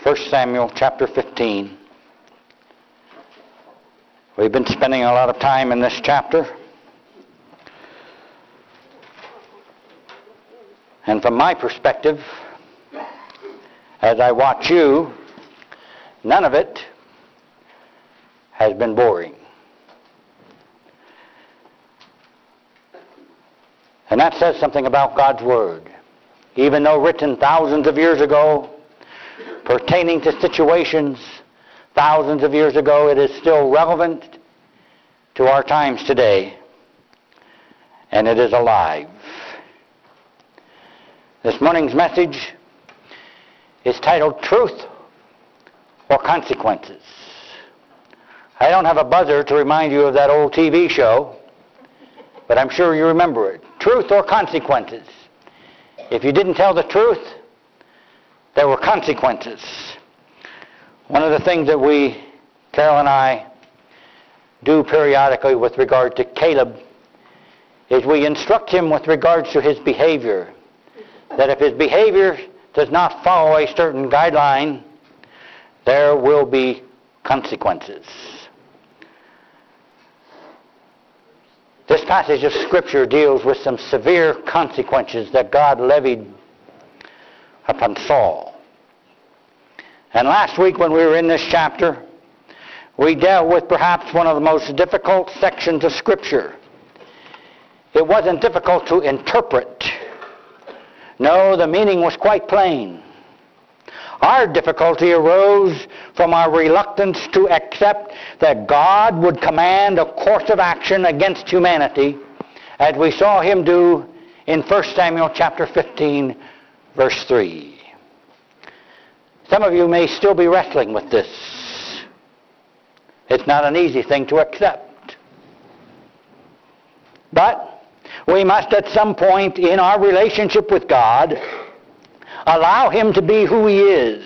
1 Samuel chapter 15. We've been spending a lot of time in this chapter. And from my perspective, as I watch you, none of it has been boring. And that says something about God's Word. Even though written thousands of years ago, pertaining to situations thousands of years ago, it is still relevant to our times today. And it is alive. This morning's message is titled Truth or Consequences. I don't have a buzzer to remind you of that old TV show, but I'm sure you remember it. Truth or consequences. If you didn't tell the truth, there were consequences. One of the things that Carol and I, do periodically with regard to Caleb is we instruct him with regards to his behavior. That if his behavior does not follow a certain guideline, there will be consequences. This passage of Scripture deals with some severe consequences that God levied upon Saul. And last week when we were in this chapter, we dealt with perhaps one of the most difficult sections of Scripture. It wasn't difficult to interpret. No, the meaning was quite plain. Our difficulty arose from our reluctance to accept that God would command a course of action against humanity, as we saw him do in 1 Samuel chapter 15, verse 3. Some of you may still be wrestling with this. It's not an easy thing to accept. But we must at some point in our relationship with God allow him to be who he is.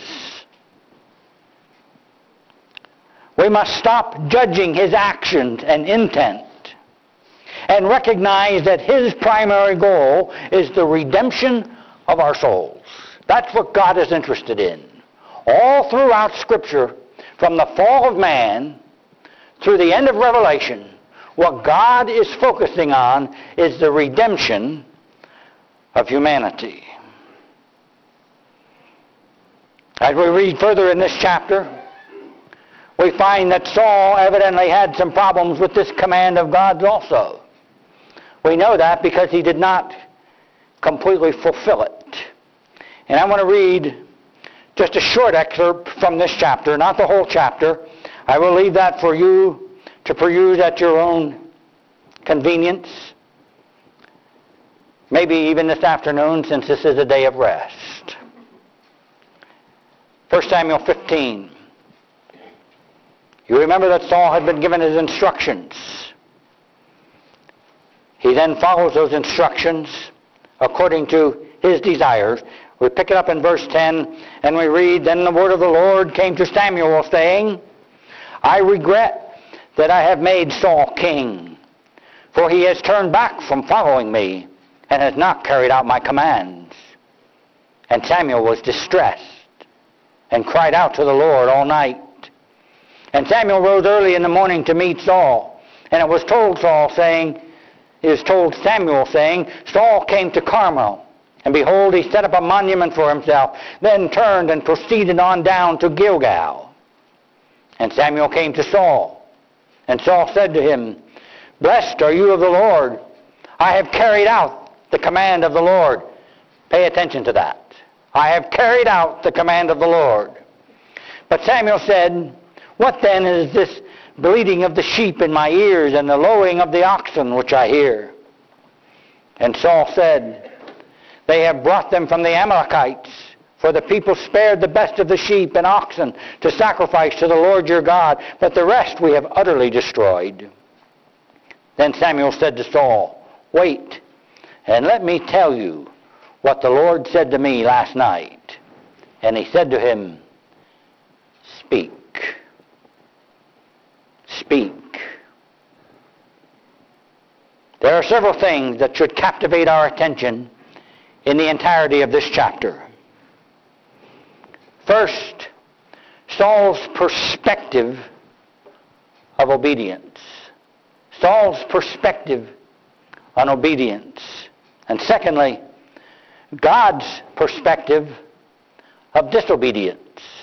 We must stop judging his actions and intent and recognize that his primary goal is the redemption of our souls. That's what God is interested in. All throughout Scripture, from the fall of man through the end of Revelation, what God is focusing on is the redemption of humanity. As we read further in this chapter, we find that Saul evidently had some problems with this command of God's also. We know that because he did not completely fulfill it. And I want to read just a short excerpt from this chapter, not the whole chapter. I will leave that for you to peruse at your own convenience. Maybe even this afternoon, since this is a day of rest. 1 Samuel 15. You remember that Saul had been given his instructions. He then follows those instructions according to his desires. We pick it up in verse 10, and we read, Then the word of the Lord came to Samuel, saying, I regret that I have made Saul king, for he has turned back from following me, and has not carried out my commands. And Samuel was distressed, and cried out to the Lord all night. And Samuel rose early in the morning to meet Saul. And it was told Samuel, saying, Saul came to Carmel, and behold, he set up a monument for himself, then turned and proceeded on down to Gilgal. And Samuel came to Saul, and Saul said to him, Blessed are you of the Lord. I have carried out the command of the Lord. Pay attention to that. I have carried out the command of the Lord. But Samuel said, What then is this bleating of the sheep in my ears and the lowing of the oxen which I hear? And Saul said, They have brought them from the Amalekites, for the people spared the best of the sheep and oxen to sacrifice to the Lord your God, but the rest we have utterly destroyed. Then Samuel said to Saul, Wait, and let me tell you what the Lord said to me last night. And he said to him, Speak. Speak. There are several things that should captivate our attention in the entirety of this chapter. First, Saul's perspective of obedience. Saul's perspective on obedience. And secondly, God's perspective of disobedience.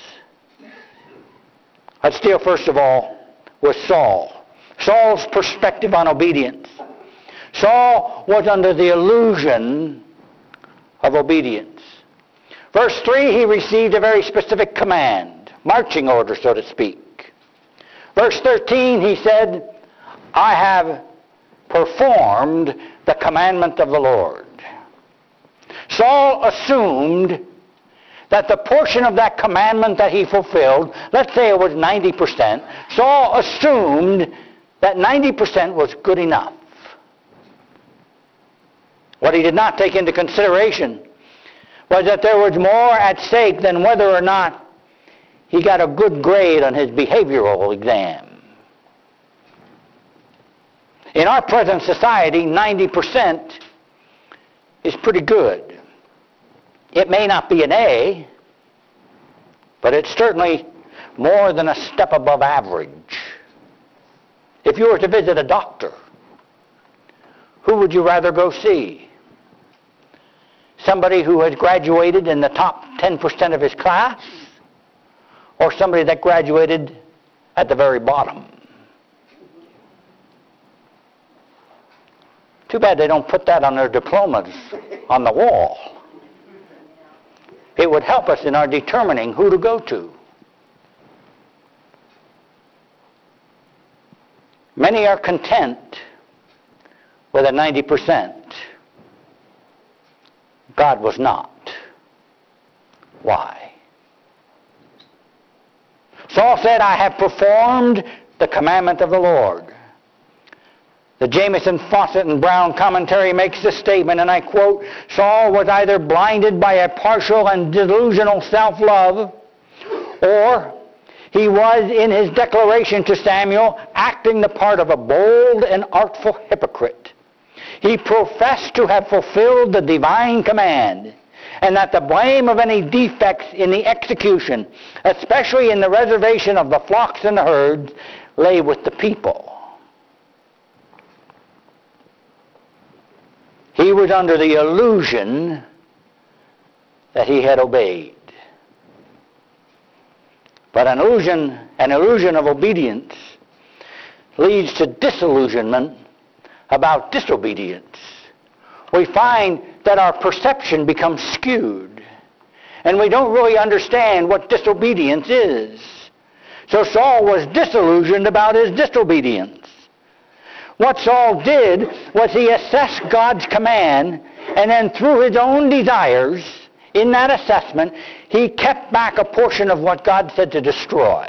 Let's deal first of all with Saul. Saul's perspective on obedience. Saul was under the illusion of obedience. Verse 3, he received a very specific command, marching order, so to speak. Verse 13, he said, I have performed the commandment of the Lord. Saul assumed that the portion of that commandment that he fulfilled, let's say it was 90%, Saul assumed that 90% was good enough. What he did not take into consideration was that there was more at stake than whether or not he got a good grade on his behavioral exam. In our present society, 90% is pretty good. It may not be an A, but it's certainly more than a step above average. If you were to visit a doctor, who would you rather go see? Somebody who has graduated in the top 10% of his class, or somebody that graduated at the very bottom? Too bad they don't put that on their diplomas on the wall. It would help us in our determining who to go to. Many are content with a 90%. God was not. Why? Saul said, I have performed the commandment of the Lord. The Jamieson, Fawcett, and Brown commentary makes this statement, and I quote, Saul was either blinded by a partial and delusional self-love, or he was, in his declaration to Samuel, acting the part of a bold and artful hypocrite. He professed to have fulfilled the divine command, and that the blame of any defects in the execution, especially in the reservation of the flocks and the herds, lay with the people. He was under the illusion that he had obeyed. But an illusion of obedience leads to disillusionment about disobedience. We find that our perception becomes skewed, and we don't really understand what disobedience is. So Saul was disillusioned about his disobedience. What Saul did was he assessed God's command, and then through his own desires, in that assessment, he kept back a portion of what God said to destroy.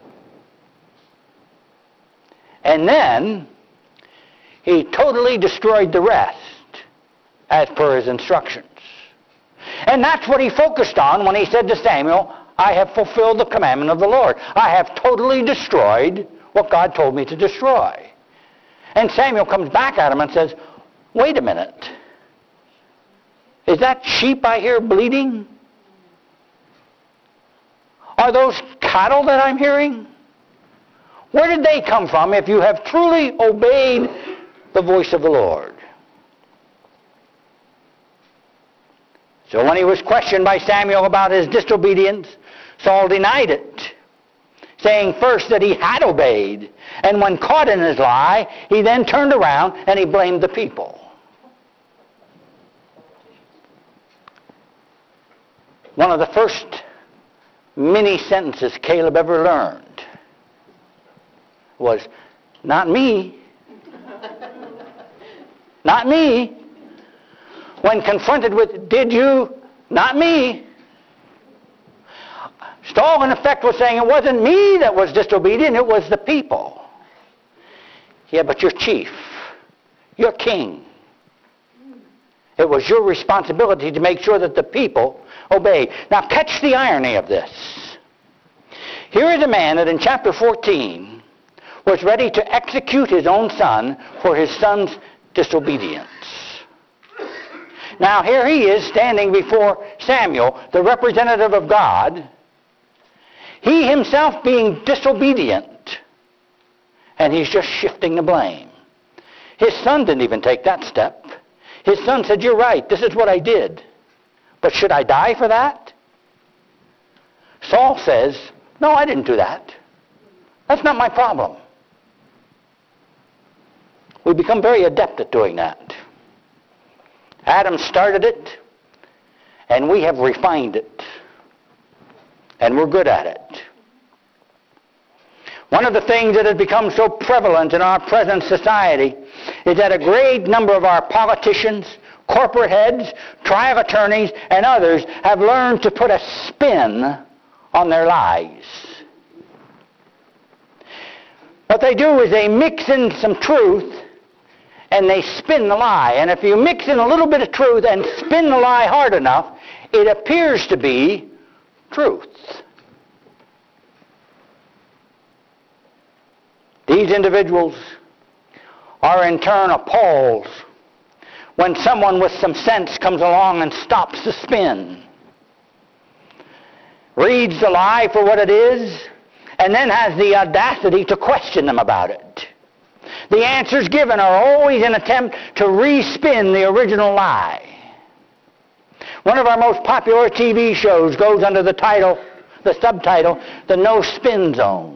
And then he totally destroyed the rest as per his instructions. And that's what he focused on when he said to Samuel, I have fulfilled the commandment of the Lord. I have totally destroyed what God told me to destroy. And Samuel comes back at him and says, wait a minute. Is that sheep I hear bleating? Are those cattle that I'm hearing? Where did they come from if you have truly obeyed the voice of the Lord? So when he was questioned by Samuel about his disobedience, Saul denied it, saying first that he had obeyed, and when caught in his lie, he then turned around and he blamed the people. One of the first mini sentences Caleb ever learned was, not me. Not me. When confronted with, did you? Not me. Saul, in effect, was saying, it wasn't me that was disobedient, it was the people. Yeah, but you're chief. You're king. It was your responsibility to make sure that the people obey. Now, catch the irony of this. Here is a man that in chapter 14 was ready to execute his own son for his son's disobedience. Now, here he is standing before Samuel, the representative of God. He himself being disobedient. And he's just shifting the blame. His son didn't even take that step. His son said, you're right, this is what I did. But should I die for that? Saul says, no, I didn't do that. That's not my problem. We become very adept at doing that. Adam started it, and we have refined it. And we're good at it. One of the things that has become so prevalent in our present society is that a great number of our politicians, corporate heads, trial attorneys, and others have learned to put a spin on their lies. What they do is they mix in some truth and they spin the lie. And if you mix in a little bit of truth and spin the lie hard enough, it appears to be truth. These individuals are in turn appalled when someone with some sense comes along and stops the spin, reads the lie for what it is, and then has the audacity to question them about it. The answers given are always an attempt to respin the original lie. One of our most popular TV shows goes under the subtitle, The No Spin Zone.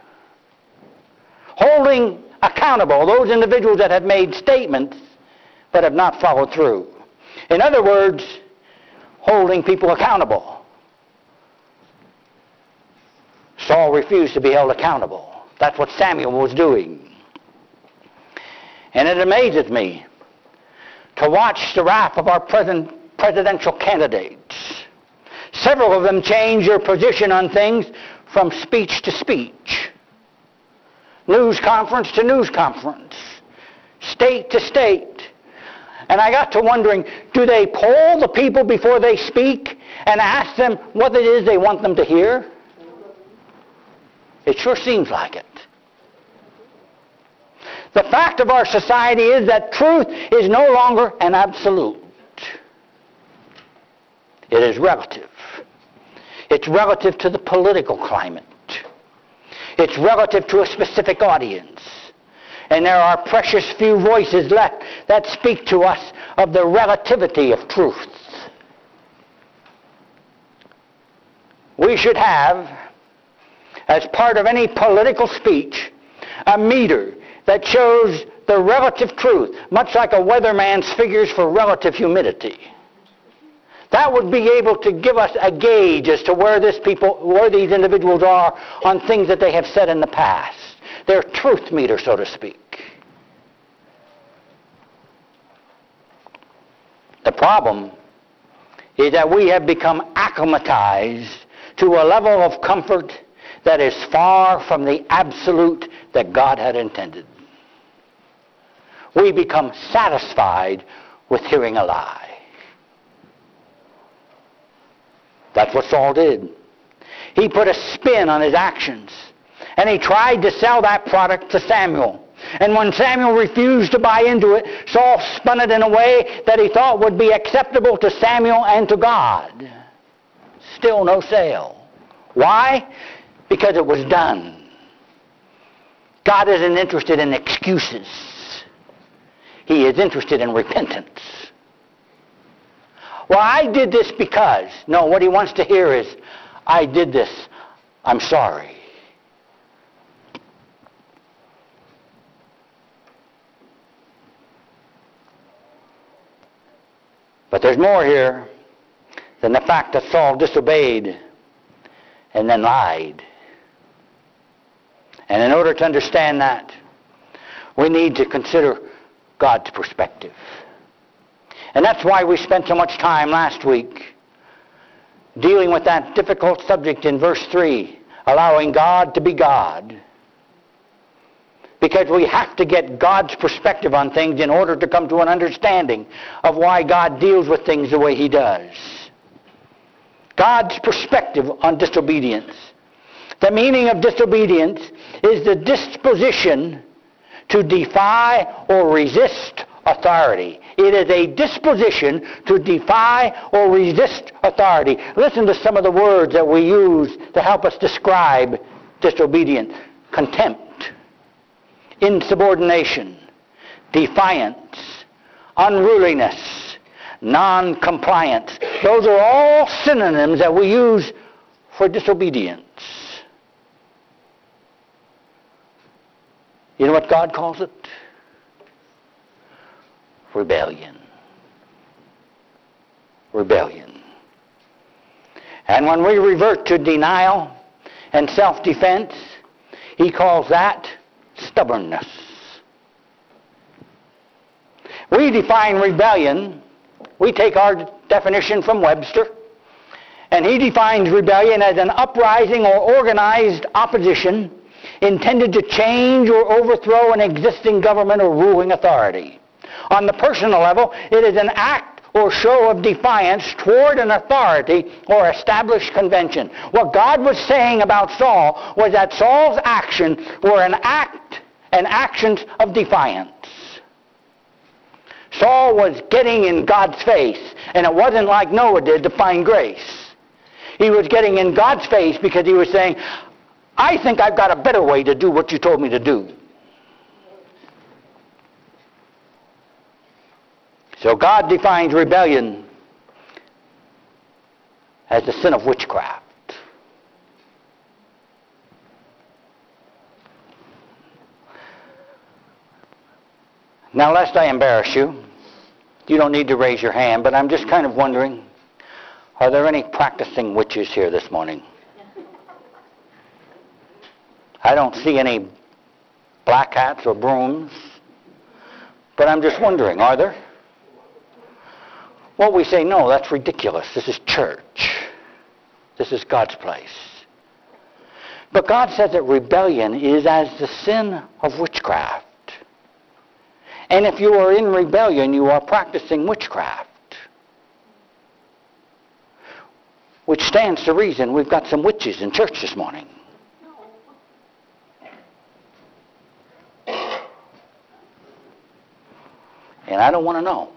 Holding accountable those individuals that have made statements but have not followed through. In other words, holding people accountable. Saul refused to be held accountable. That's what Samuel was doing. And it amazes me to watch the wrath of our present presidential candidates. Several of them change their position on things from speech to speech. News conference to news conference. State to state. And I got to wondering, do they poll the people before they speak and ask them what it is they want them to hear? It sure seems like it. The fact of our society is that truth is no longer an absolute. It is relative. It's relative to the political climate. It's relative to a specific audience. And there are precious few voices left that speak to us of the relativity of truth. We should have, as part of any political speech, a meter that shows the relative truth, much like a weatherman's figures for relative humidity. That would be able to give us a gauge as to where these individuals are on things that they have said in the past. Their truth meter, so to speak. The problem is that we have become acclimatized to a level of comfort that is far from the absolute that God had intended. We become satisfied with hearing a lie. That's what Saul did. He put a spin on his actions. And he tried to sell that product to Samuel. And when Samuel refused to buy into it, Saul spun it in a way that he thought would be acceptable to Samuel and to God. Still no sale. Why? Because it was done. God isn't interested in excuses. He is interested in repentance. Well, I did this because. No, what he wants to hear is, I did this. I'm sorry. But there's more here than the fact that Saul disobeyed and then lied. And in order to understand that, we need to consider God's perspective. And that's why we spent so much time last week dealing with that difficult subject in verse 3, allowing God to be God. Because we have to get God's perspective on things in order to come to an understanding of why God deals with things the way he does. God's perspective on disobedience. The meaning of disobedience is the disposition to defy or resist authority. It is a disposition to defy or resist authority. Listen to some of the words that we use to help us describe disobedience. Contempt, insubordination, defiance, unruliness, non-compliance. Those are all synonyms that we use for disobedience. You know what God calls it? Rebellion. Rebellion. And when we revert to denial and self-defense, he calls that stubbornness. We define rebellion, we take our definition from Webster, and he defines rebellion as an uprising or organized opposition intended to change or overthrow an existing government or ruling authority. On the personal level, it is an act or show of defiance toward an authority or established convention. What God was saying about Saul was that Saul's actions were an act and actions of defiance. Saul was getting in God's face, and it wasn't like Noah did to find grace. He was getting in God's face because he was saying, I think I've got a better way to do what you told me to do. So God defines rebellion as the sin of witchcraft. Now, lest I embarrass you, you don't need to raise your hand, but I'm just kind of wondering, are there any practicing witches here this morning? I don't see any black hats or brooms, but I'm just wondering, are there? Well, we say, no, that's ridiculous. This is church. This is God's place. But God says that rebellion is as the sin of witchcraft. And if you are in rebellion, you are practicing witchcraft. Which stands to reason we've got some witches in church this morning. And I don't want to know.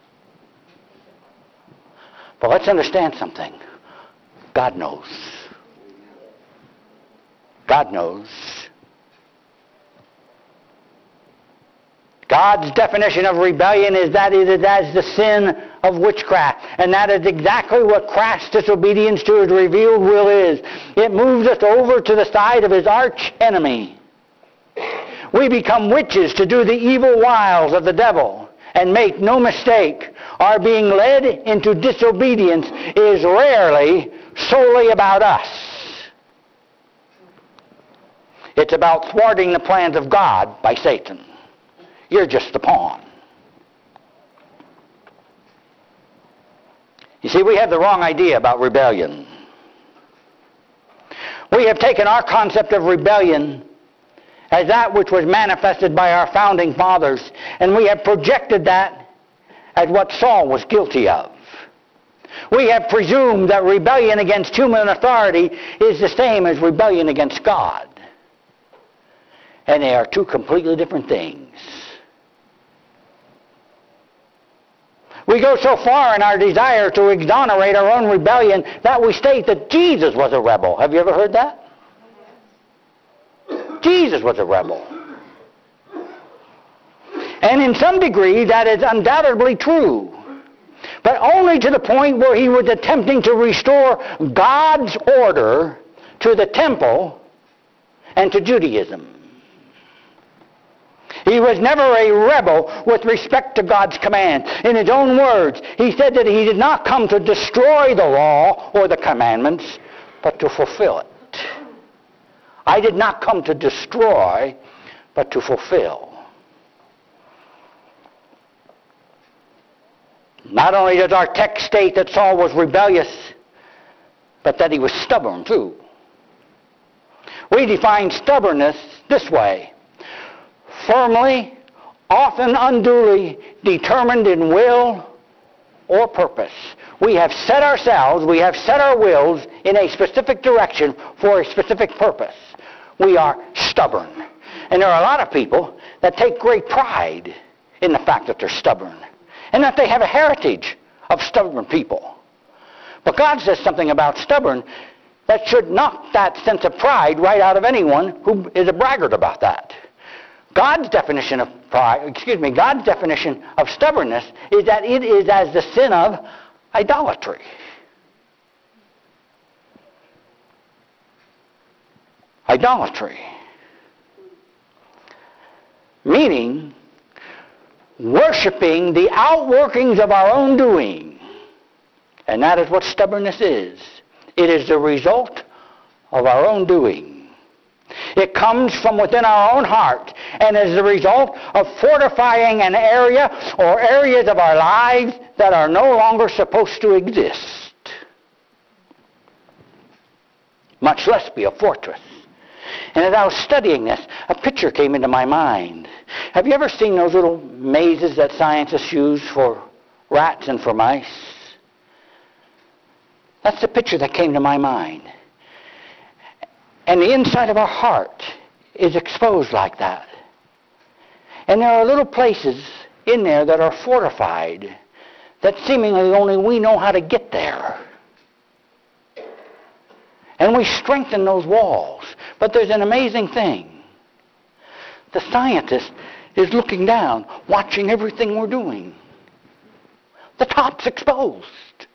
But let's understand something. God knows. God knows. God's definition of rebellion is that it is as the sin of witchcraft. And that is exactly what crass disobedience to his revealed will is. It moves us over to the side of his arch enemy. We become witches to do the evil wiles of the devil. And make no mistake, our being led into disobedience is rarely solely about us. It's about thwarting the plans of God by Satan. You're just the pawn. You see, we have the wrong idea about rebellion. We have taken our concept of rebellion as that which was manifested by our founding fathers, and we have projected that as what Saul was guilty of. We have presumed that rebellion against human authority is the same as rebellion against God. And they are two completely different things. We go so far in our desire to exonerate our own rebellion that we state that Jesus was a rebel. Have you ever heard that? Jesus was a rebel. And in some degree that is undoubtedly true. But only to the point where he was attempting to restore God's order to the temple and to Judaism. He was never a rebel with respect to God's command. In his own words, he said that he did not come to destroy the law or the commandments, but to fulfill it. I did not come to destroy, but to fulfill. Not only does our text state that Saul was rebellious, but that he was stubborn too. We define stubbornness this way: firmly, often unduly determined in will or purpose. We have set ourselves, we have set our wills in a specific direction for a specific purpose. We are stubborn. And there are a lot of people that take great pride in the fact that they're stubborn. and that they have a heritage of stubborn people. But God says something about stubborn that should knock that sense of pride right out of anyone who is a braggart about that. God's definition of God's definition of stubbornness is that it is as the sin of idolatry. Idolatry. Meaning, worshiping the outworkings of our own doing. And that is what stubbornness is. It is the result of our own doing. It comes from within our own heart and is the result of fortifying an area or areas of our lives that are no longer supposed to exist, much less be a fortress. And as I was studying this, a picture came into my mind. Have you ever seen those little mazes that scientists use for rats and for mice? That's the picture that came to my mind. And the inside of our heart is exposed like that. And there are little places in there that are fortified that seemingly only we know how to get there. And we strengthen those walls. But there's an amazing thing. The scientist is looking down, watching everything we're doing. The top's exposed.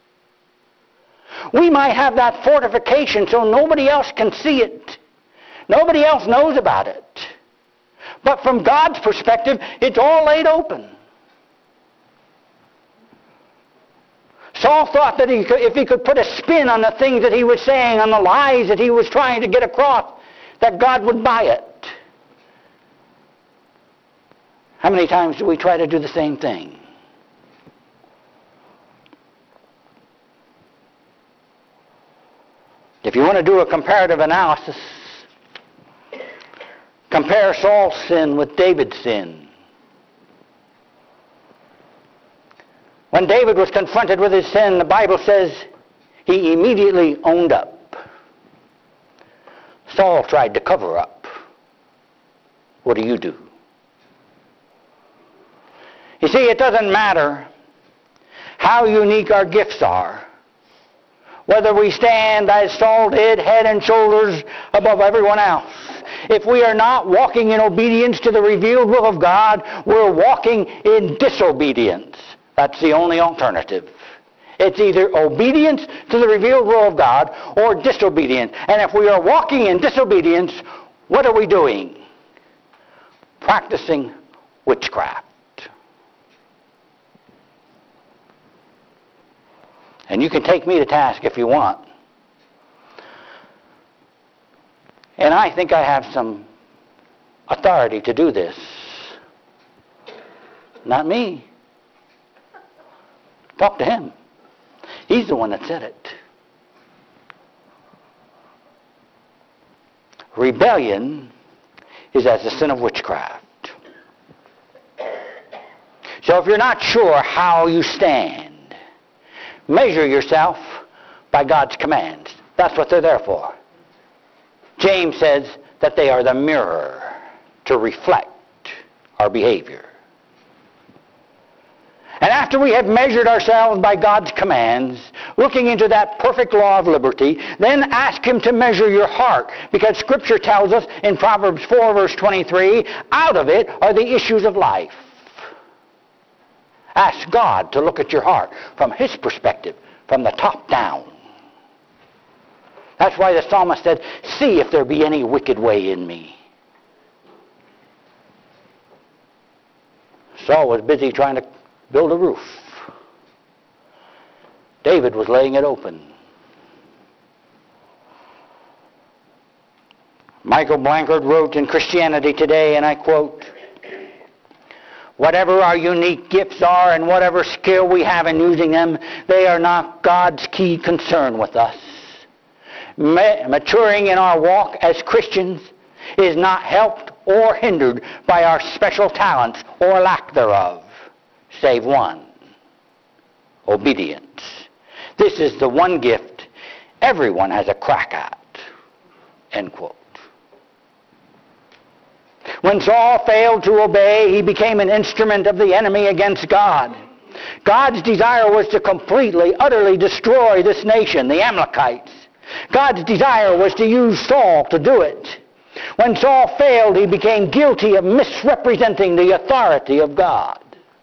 We might have that fortification so nobody else can see it. Nobody else knows about it. But from God's perspective, it's all laid open. Saul thought that if he could put a spin on the things that he was saying, on the lies that he was trying to get across, that God would buy it. How many times do we try to do the same thing? If you want to do a comparative analysis, compare Saul's sin with David's sin. When David was confronted with his sin, the Bible says he immediately owned up. Saul tried to cover up. What do? You see, it doesn't matter how unique our gifts are, whether we stand, as Saul did, head and shoulders above everyone else. If we are not walking in obedience to the revealed will of God, we're walking in disobedience. That's the only alternative. It's either obedience to the revealed will of God or disobedience. And if we are walking in disobedience, what are we doing? Practicing witchcraft. And you can take me to task if you want. And I think I have some authority to do this. Not me. Talk to him. He's the one that said it. Rebellion is as the sin of witchcraft. So if you're not sure how you stand, measure yourself by God's commands. That's what they're there for. James says that they are the mirror to reflect our behavior. And after we have measured ourselves by God's commands, looking into that perfect law of liberty, then ask him to measure your heart. Because Scripture tells us in Proverbs 4, verse 23, out of it are the issues of life. Ask God to look at your heart from his perspective, from the top down. That's why the psalmist said, see if there be any wicked way in me. Saul was busy trying to build a roof. David was laying it open. Michael Blanchard wrote in Christianity Today, and I quote, whatever our unique gifts are and whatever skill we have in using them, they are not God's key concern with us. Maturing in our walk as Christians is not helped or hindered by our special talents or lack thereof, save one: obedience. This is the one gift everyone has a crack at. End quote. When Saul failed to obey, he became an instrument of the enemy against God. God's desire was to completely, utterly destroy this nation, the Amalekites. God's desire was to use Saul to do it. When Saul failed, he became guilty of misrepresenting the authority of God.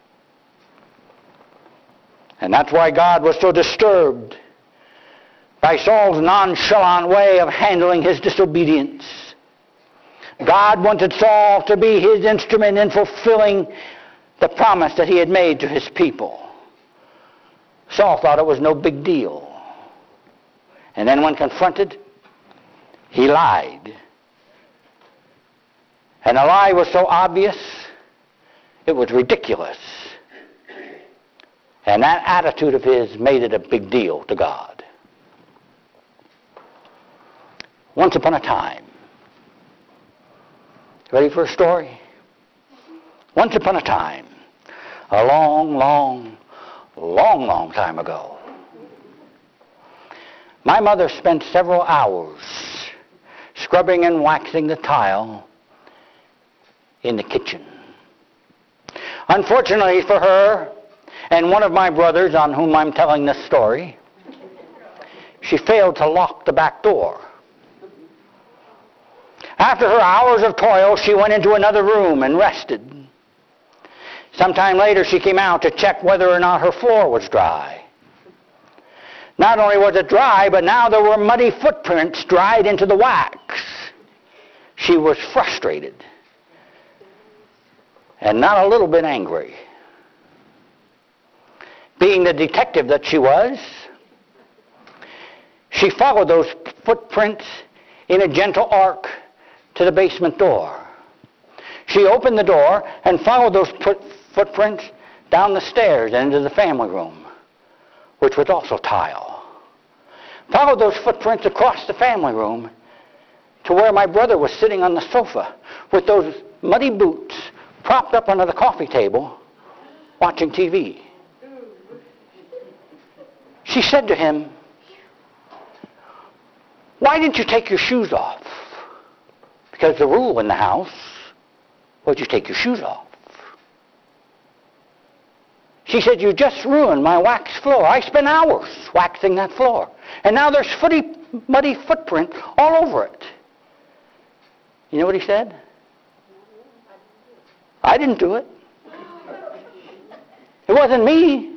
And that's why God was so disturbed by Saul's nonchalant way of handling his disobedience. God wanted Saul to be his instrument in fulfilling the promise that he had made to his people. Saul thought it was no big deal. And then when confronted, he lied. And the lie was so obvious, it was ridiculous. And that attitude of his made it a big deal to God. Once upon a time. Ready for a story? Once upon a time, a long, long, long, long time ago, my mother spent several hours scrubbing and waxing the tile in the kitchen. Unfortunately for her and one of my brothers on whom I'm telling this story, she failed to lock the back door. After her hours of toil, she went into another room and rested. Sometime later, she came out to check whether or not her floor was dry. Not only was it dry, but now there were muddy footprints dried into the wax. She was frustrated and not a little bit angry. Being the detective that she was, she followed those footprints in a gentle arc to the basement door. She opened the door and followed those footprints down the stairs and into the family room, which was also tile. Followed those footprints across the family room to where my brother was sitting on the sofa with those muddy boots propped up under the coffee table watching TV. She said to him, "Why didn't you take your shoes off?" Because the rule in the house was you take your shoes off. She said, "You just ruined my waxed floor. I spent hours waxing that floor. And now there's muddy footprint all over it." You know what he said? "I didn't do it. It wasn't me."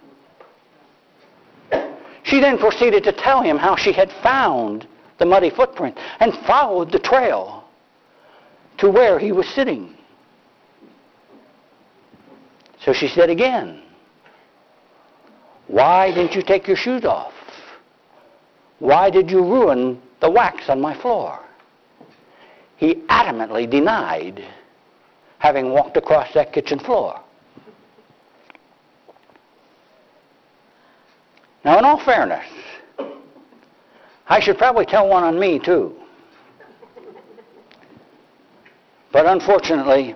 She then proceeded to tell him how she had found the muddy footprint and followed the trail to where he was sitting. So she said again, "Why didn't you take your shoes off? Why did you ruin the wax on my floor?" He adamantly denied having walked across that kitchen floor. Now, in all fairness, I should probably tell one on me, too. But unfortunately,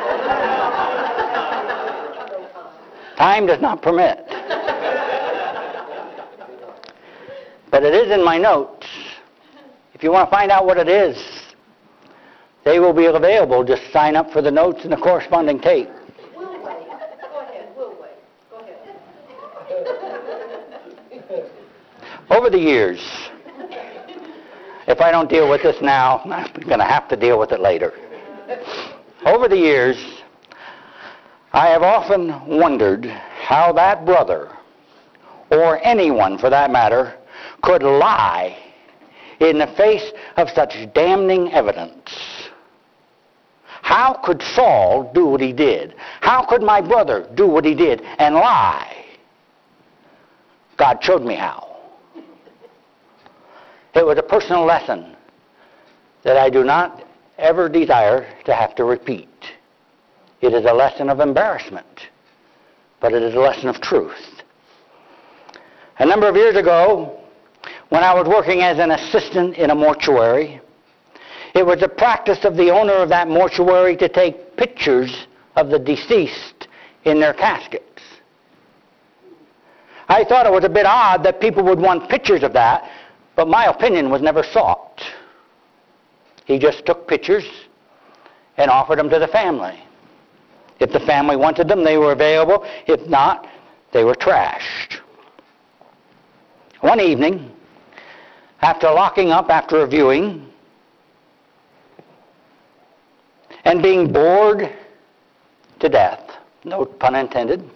time does not permit. But it is in my notes. If you want to find out what it is, they will be available. Just sign up for the notes and the corresponding tape. We'll wait. Go ahead. We'll wait. Go ahead. Over the years, if I don't deal with this now, I'm going to have to deal with it later. Over the years, I have often wondered how that brother, or anyone for that matter, could lie in the face of such damning evidence. How could Saul do what he did? How could my brother do what he did and lie? God showed me how. It was a personal lesson that I do not ever desire to have to repeat. It is a lesson of embarrassment, but it is a lesson of truth. A number of years ago, when I was working as an assistant in a mortuary, it was the practice of the owner of that mortuary to take pictures of the deceased in their caskets. I thought it was a bit odd that people would want pictures of that, but my opinion was never sought. He just took pictures and offered them to the family. If the family wanted them, they were available. If not, They were trashed. One evening, after locking up after a viewing and being bored to death, no pun intended,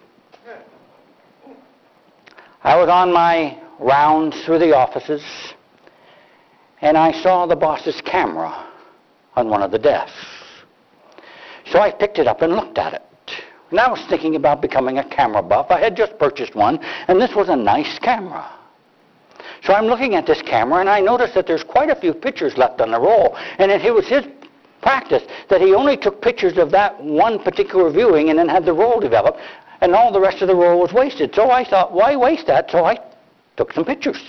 I was on my rounds through the offices, and I saw the boss's camera on one of the desks. So I picked it up and looked at it. And I was thinking about becoming a camera buff. I had just purchased one, and this was a nice camera. So I'm looking at this camera, and I noticed that there's quite a few pictures left on the roll. And it was his practice that he only took pictures of that one particular viewing and then had the roll developed, and all the rest of the roll was wasted. So I thought, why waste that? So I took some pictures.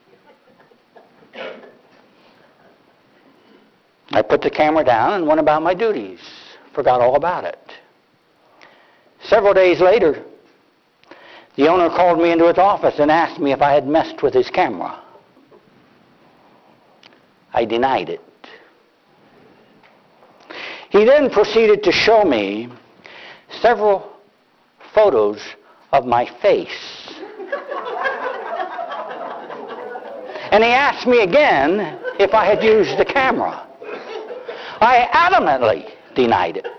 I put the camera down and went about my duties. Forgot all about it. Several days later, the owner called me into his office and asked me if I had messed with his camera. I denied it. He then proceeded to show me several photos of my face. And he asked me again if I had used the camera. I adamantly denied it.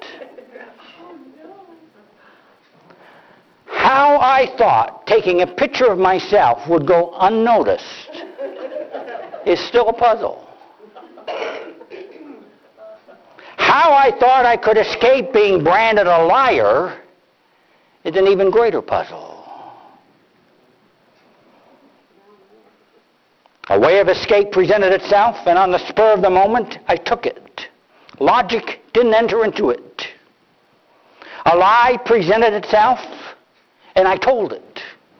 How I thought taking a picture of myself would go unnoticed is still a puzzle. How I thought I could escape being branded a liar is an even greater puzzle. A way of escape presented itself, and on the spur of the moment, I took it. Logic didn't enter into it. A lie presented itself, and I told it.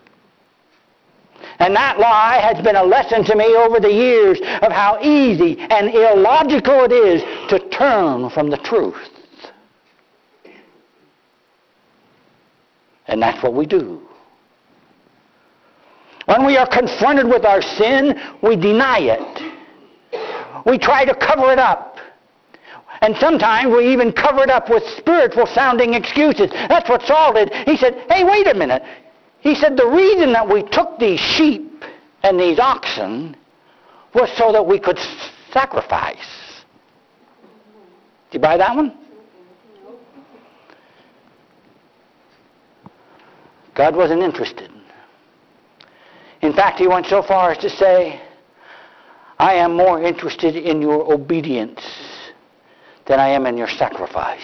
And that lie has been a lesson to me over the years of how easy and illogical it is to turn from the truth. And that's what we do. When we are confronted with our sin, we deny it. We try to cover it up. And sometimes we even cover it up with spiritual-sounding excuses. That's what Saul did. He said, hey, wait a minute. He said, the reason that we took these sheep and these oxen was so that we could sacrifice. Did you buy that one? God wasn't interested. In fact, he went so far as to say, I am more interested in your obedience than I am in your sacrifice.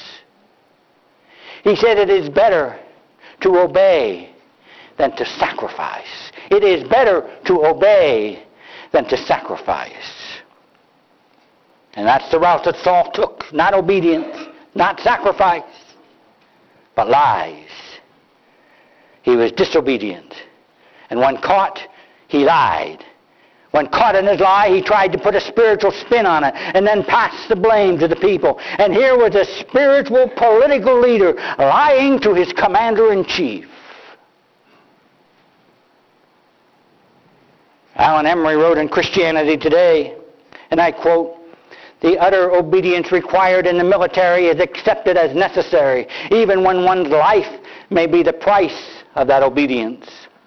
He said it is better to obey than to sacrifice. It is better to obey than to sacrifice. And that's the route that Saul took. Not obedience, not sacrifice, but lies. He was disobedient. And when caught, he lied. When caught in his lie, he tried to put a spiritual spin on it and then pass the blame to the people. And here was a spiritual political leader lying to his commander-in-chief. Alan Emery wrote in Christianity Today, and I quote, the utter obedience required in the military is accepted as necessary, even when one's life may be the price of that obedience.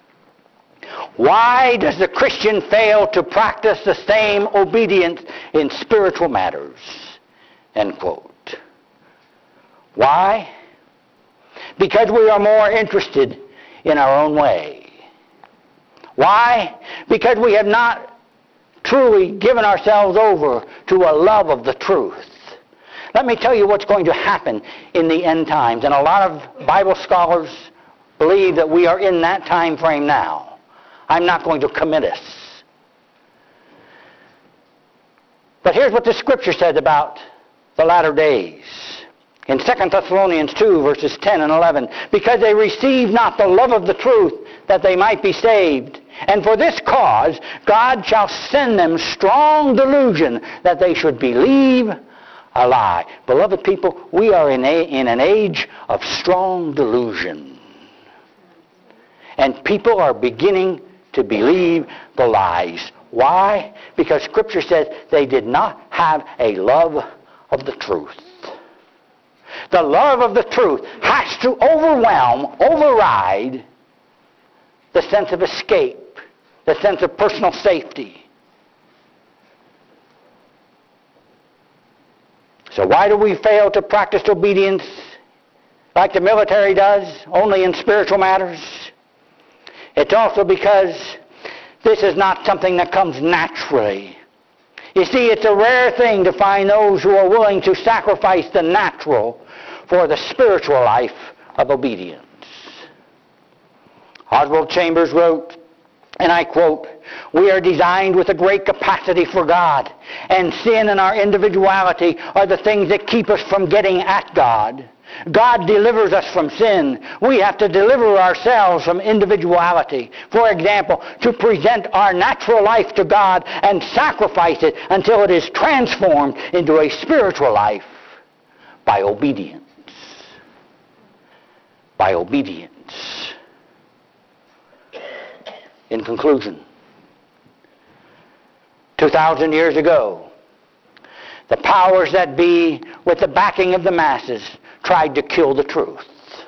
Why does the Christian fail to practice the same obedience in spiritual matters? End quote. Why? Because we are more interested in our own way. Why? Because we have not truly given ourselves over to a love of the truth. Let me tell you what's going to happen in the end times. And a lot of Bible scholars believe that we are in that time frame now. I'm not going to commit us. But here's what the Scripture says about the latter days. In 2 Thessalonians 2, verses 10 and 11, because they received not the love of the truth, that they might be saved. And for this cause, God shall send them strong delusion, that they should believe a lie. Beloved people, we are in an age of strong delusion. And people are beginning to believe the lies. Why? Because Scripture says they did not have a love of the truth. The love of the truth has to override the sense of escape, the sense of personal safety. So why do we fail to practice obedience like the military does, only in spiritual matters? It's also because this is not something that comes naturally. You see, it's a rare thing to find those who are willing to sacrifice the natural for the spiritual life of obedience. Oswald Chambers wrote, and I quote, "We are designed with a great capacity for God, and sin and our individuality are the things that keep us from getting at God. God delivers us from sin. We have to deliver ourselves from individuality. For example, to present our natural life to God and sacrifice it until it is transformed into a spiritual life by obedience." By obedience. In conclusion, 2,000 years ago, the powers that be, with the backing of the masses, tried to kill the truth.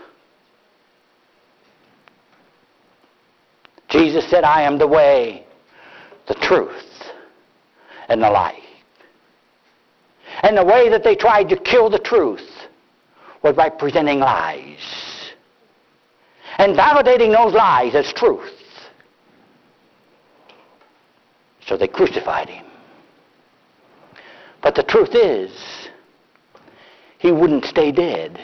Jesus said, "I am the way, the truth, and the life." And the way that they tried to kill the truth was by presenting lies and validating those lies as truth. So they crucified him. But the truth is, he wouldn't stay dead.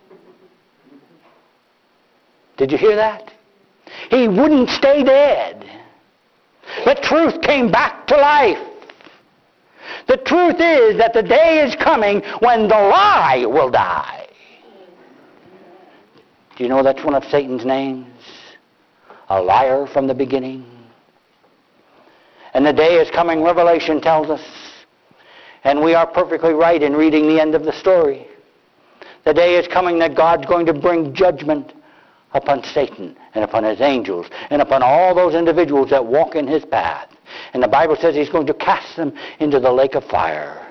Did you hear that? He wouldn't stay dead. The truth came back to life. The truth is that the day is coming when the lie will die. Do you know that's one of Satan's names? A liar from the beginning. And the day is coming, Revelation tells us, and we are perfectly right in reading the end of the story. The day is coming that God's going to bring judgment upon Satan and upon his angels and upon all those individuals that walk in his path. And the Bible says he's going to cast them into the lake of fire.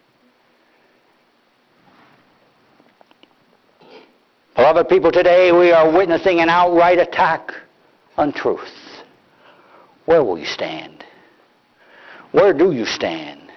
Beloved people, today we are witnessing an outright attack on truth. Where will you stand? Where do you stand?